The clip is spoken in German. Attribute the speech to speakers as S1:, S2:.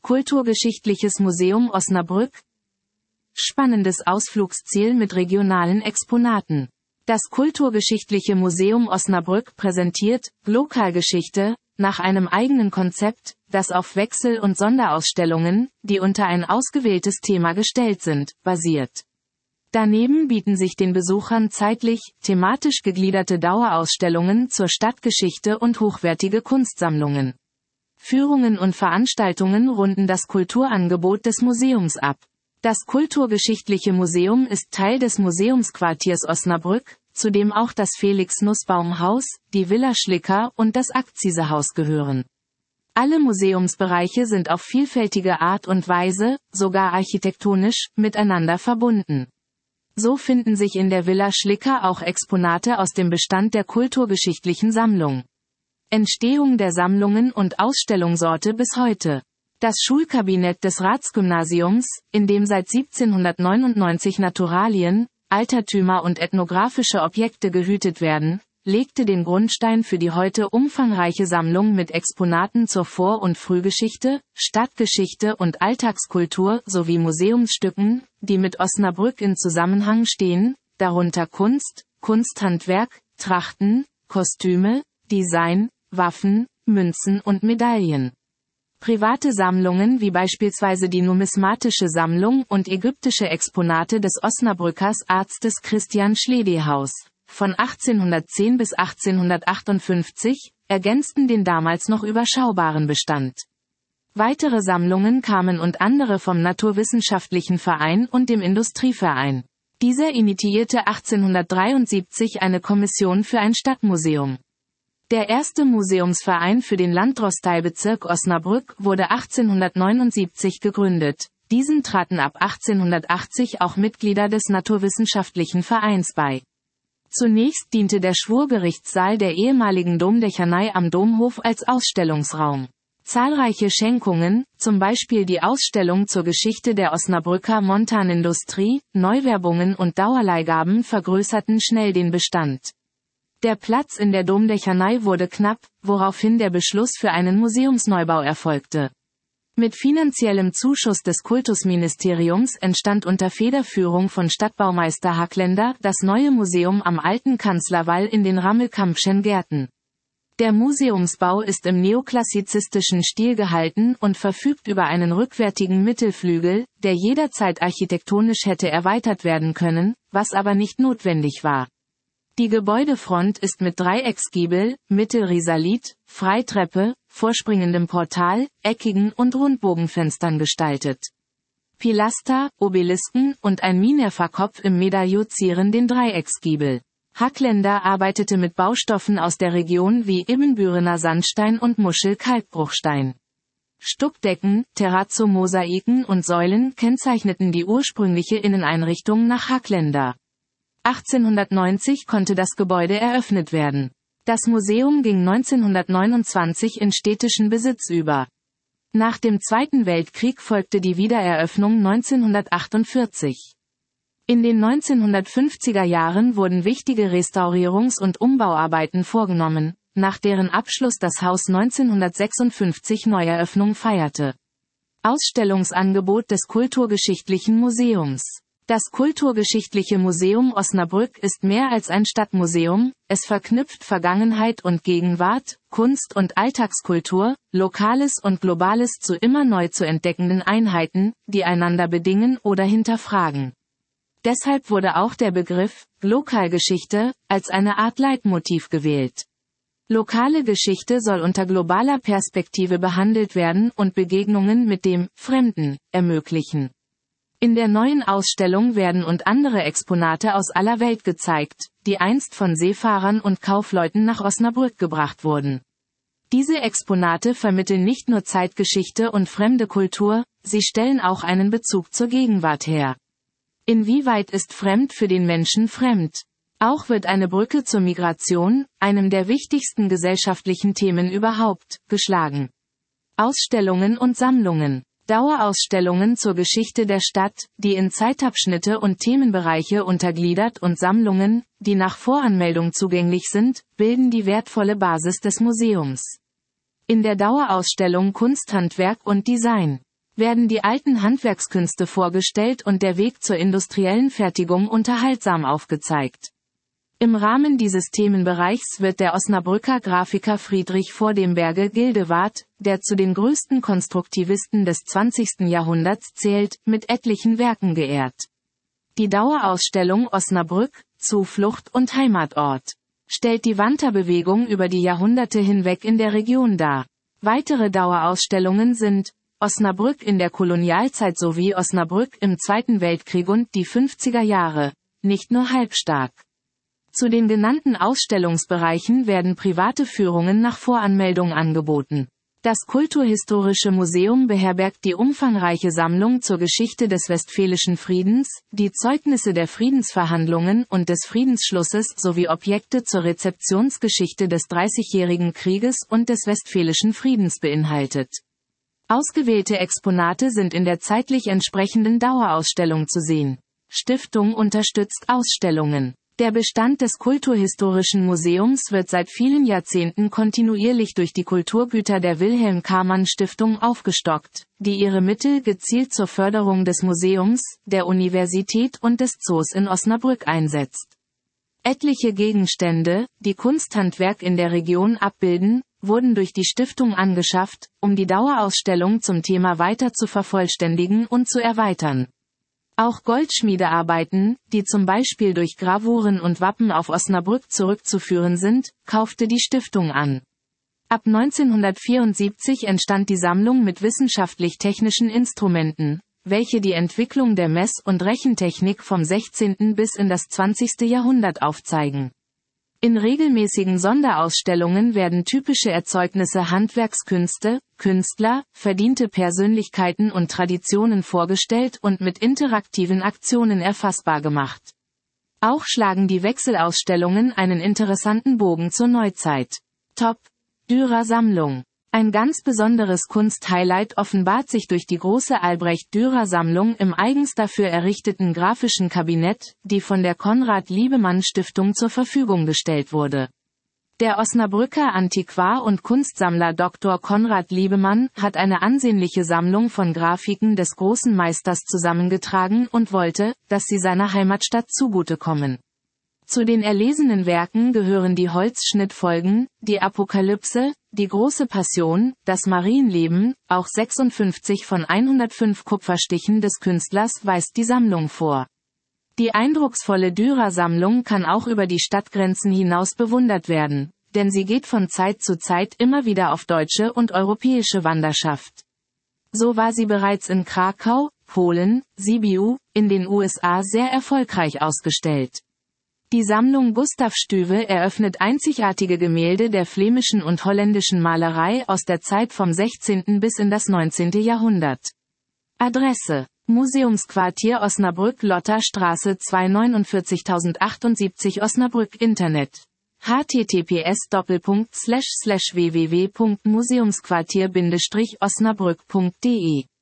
S1: Kulturgeschichtliches Museum Osnabrück. Spannendes Ausflugsziel mit regionalen Exponaten. Das Kulturgeschichtliche Museum Osnabrück präsentiert Lokalgeschichte nach einem eigenen Konzept, das auf Wechsel- und Sonderausstellungen, die unter ein ausgewähltes Thema gestellt sind, basiert. Daneben bieten sich den Besuchern zeitlich, thematisch gegliederte Dauerausstellungen zur Stadtgeschichte und hochwertige Kunstsammlungen. Führungen und Veranstaltungen runden das Kulturangebot des Museums ab. Das Kulturgeschichtliche Museum ist Teil des Museumsquartiers Osnabrück, zu dem auch das Felix-Nussbaum-Haus, die Villa Schlicker und das Akzisehaus gehören. Alle Museumsbereiche sind auf vielfältige Art und Weise, sogar architektonisch, miteinander verbunden. So finden sich in der Villa Schlicker auch Exponate aus dem Bestand der kulturgeschichtlichen Sammlung. Entstehung der Sammlungen und Ausstellungsorte bis heute. Das Schulkabinett des Ratsgymnasiums, in dem seit 1799 Naturalien, Altertümer und ethnografische Objekte gehütet werden, legte den Grundstein für die heute umfangreiche Sammlung mit Exponaten zur Vor- und Frühgeschichte, Stadtgeschichte und Alltagskultur sowie Museumsstücken, die mit Osnabrück in Zusammenhang stehen, darunter Kunst, Kunsthandwerk, Trachten, Kostüme, Design, Waffen, Münzen und Medaillen. Private Sammlungen wie beispielsweise die numismatische Sammlung und ägyptische Exponate des Osnabrückers Arztes Christian Schledehaus von 1810 bis 1858, ergänzten den damals noch überschaubaren Bestand. Weitere Sammlungen kamen und andere vom Naturwissenschaftlichen Verein und dem Industrieverein. Dieser initiierte 1873 eine Kommission für ein Stadtmuseum. Der erste Museumsverein für den Landdrossteilbezirk Osnabrück wurde 1879 gegründet. Diesen traten ab 1880 auch Mitglieder des Naturwissenschaftlichen Vereins bei. Zunächst diente der Schwurgerichtssaal der ehemaligen Domdechanei am Domhof als Ausstellungsraum. Zahlreiche Schenkungen, zum Beispiel die Ausstellung zur Geschichte der Osnabrücker Montanindustrie, Neuwerbungen und Dauerleihgaben vergrößerten schnell den Bestand. Der Platz in der Domdechanei wurde knapp, woraufhin der Beschluss für einen Museumsneubau erfolgte. Mit finanziellem Zuschuss des Kultusministeriums entstand unter Federführung von Stadtbaumeister Hackländer das neue Museum am alten Kanzlerwall in den Rammelkampschen Gärten. Der Museumsbau ist im neoklassizistischen Stil gehalten und verfügt über einen rückwärtigen Mittelflügel, der jederzeit architektonisch hätte erweitert werden können, was aber nicht notwendig war. Die Gebäudefront ist mit Dreiecksgiebel, Mittelrisalit, Freitreppe, vorspringendem Portal, eckigen und Rundbogenfenstern gestaltet. Pilaster, Obelisken und ein Minerva-Kopf im Medaillon zieren den Dreiecksgiebel. Hackländer arbeitete mit Baustoffen aus der Region wie Ibbenbürener Sandstein und Muschel-Kalkbruchstein. Stuckdecken, Terrazzo-Mosaiken und Säulen kennzeichneten die ursprüngliche Inneneinrichtung nach Hackländer. 1890 konnte das Gebäude eröffnet werden. Das Museum ging 1929 in städtischen Besitz über. Nach dem Zweiten Weltkrieg folgte die Wiedereröffnung 1948. In den 1950er Jahren wurden wichtige Restaurierungs- und Umbauarbeiten vorgenommen, nach deren Abschluss das Haus 1956 Neueröffnung feierte. Ausstellungsangebot des Kulturgeschichtlichen Museums. Das Kulturgeschichtliche Museum Osnabrück ist mehr als ein Stadtmuseum, es verknüpft Vergangenheit und Gegenwart, Kunst und Alltagskultur, Lokales und Globales zu immer neu zu entdeckenden Einheiten, die einander bedingen oder hinterfragen. Deshalb wurde auch der Begriff Lokalgeschichte als eine Art Leitmotiv gewählt. Lokale Geschichte soll unter globaler Perspektive behandelt werden und Begegnungen mit dem Fremden ermöglichen. In der neuen Ausstellung werden und andere Exponate aus aller Welt gezeigt, die einst von Seefahrern und Kaufleuten nach Osnabrück gebracht wurden. Diese Exponate vermitteln nicht nur Zeitgeschichte und fremde Kultur, sie stellen auch einen Bezug zur Gegenwart her. Inwieweit ist fremd für den Menschen fremd? Auch wird eine Brücke zur Migration, einem der wichtigsten gesellschaftlichen Themen überhaupt, geschlagen. Ausstellungen und Sammlungen. Dauerausstellungen zur Geschichte der Stadt, die in Zeitabschnitte und Themenbereiche untergliedert und Sammlungen, die nach Voranmeldung zugänglich sind, bilden die wertvolle Basis des Museums. In der Dauerausstellung Kunsthandwerk und Design. werden die alten Handwerkskünste vorgestellt und der Weg zur industriellen Fertigung unterhaltsam aufgezeigt. Im Rahmen dieses Themenbereichs wird der Osnabrücker Grafiker Friedrich Vordemberge-Gildewart, der zu den größten Konstruktivisten des 20. Jahrhunderts zählt, mit etlichen Werken geehrt. Die Dauerausstellung Osnabrück, Zuflucht und Heimatort stellt die Wanderbewegung über die Jahrhunderte hinweg in der Region dar. Weitere Dauerausstellungen sind Osnabrück in der Kolonialzeit sowie Osnabrück im Zweiten Weltkrieg und die 50er Jahre, nicht nur halbstark. Zu den genannten Ausstellungsbereichen werden private Führungen nach Voranmeldung angeboten. Das Kulturhistorische Museum beherbergt die umfangreiche Sammlung zur Geschichte des Westfälischen Friedens, die Zeugnisse der Friedensverhandlungen und des Friedensschlusses sowie Objekte zur Rezeptionsgeschichte des Dreißigjährigen Krieges und des Westfälischen Friedens beinhaltet. Ausgewählte Exponate sind in der zeitlich entsprechenden Dauerausstellung zu sehen. Stiftung unterstützt Ausstellungen. Der Bestand des Kulturhistorischen Museums wird seit vielen Jahrzehnten kontinuierlich durch die Kulturgüter der Wilhelm-Kamann-Stiftung aufgestockt, die ihre Mittel gezielt zur Förderung des Museums, der Universität und des Zoos in Osnabrück einsetzt. Etliche Gegenstände, die Kunsthandwerk in der Region abbilden, wurden durch die Stiftung angeschafft, um die Dauerausstellung zum Thema weiter zu vervollständigen und zu erweitern. Auch Goldschmiedearbeiten, die zum Beispiel durch Gravuren und Wappen auf Osnabrück zurückzuführen sind, kaufte die Stiftung an. Ab 1974 entstand die Sammlung mit wissenschaftlich-technischen Instrumenten, welche die Entwicklung der Mess- und Rechentechnik vom 16. bis in das 20. Jahrhundert aufzeigen. In regelmäßigen Sonderausstellungen werden typische Erzeugnisse Handwerkskünste, Künstler, verdiente Persönlichkeiten und Traditionen vorgestellt und mit interaktiven Aktionen erfassbar gemacht. Auch schlagen die Wechselausstellungen einen interessanten Bogen zur Neuzeit. Top! Dürer-Sammlung. Ein ganz besonderes Kunsthighlight offenbart sich durch die große Albrecht-Dürer-Sammlung im eigens dafür errichteten grafischen Kabinett, die von der Konrad-Liebemann-Stiftung zur Verfügung gestellt wurde. Der Osnabrücker Antiquar und Kunstsammler Dr. Konrad Liebemann hat eine ansehnliche Sammlung von Grafiken des großen Meisters zusammengetragen und wollte, dass sie seiner Heimatstadt zugutekommen. Zu den erlesenen Werken gehören die Holzschnittfolgen, die Apokalypse, die große Passion, das Marienleben, auch 56 von 105 Kupferstichen des Künstlers weist die Sammlung vor. Die eindrucksvolle Dürer-Sammlung kann auch über die Stadtgrenzen hinaus bewundert werden, denn sie geht von Zeit zu Zeit immer wieder auf deutsche und europäische Wanderschaft. So war sie bereits in Krakau, Polen, Sibiu, in den USA sehr erfolgreich ausgestellt. Die Sammlung Gustav Stüwe eröffnet einzigartige Gemälde der flämischen und holländischen Malerei aus der Zeit vom 16. bis in das 19. Jahrhundert. Adresse: Museumsquartier Osnabrück, Lotterstraße 2, 49078 Osnabrück. Internet: https://www.museumsquartier-osnabrück.de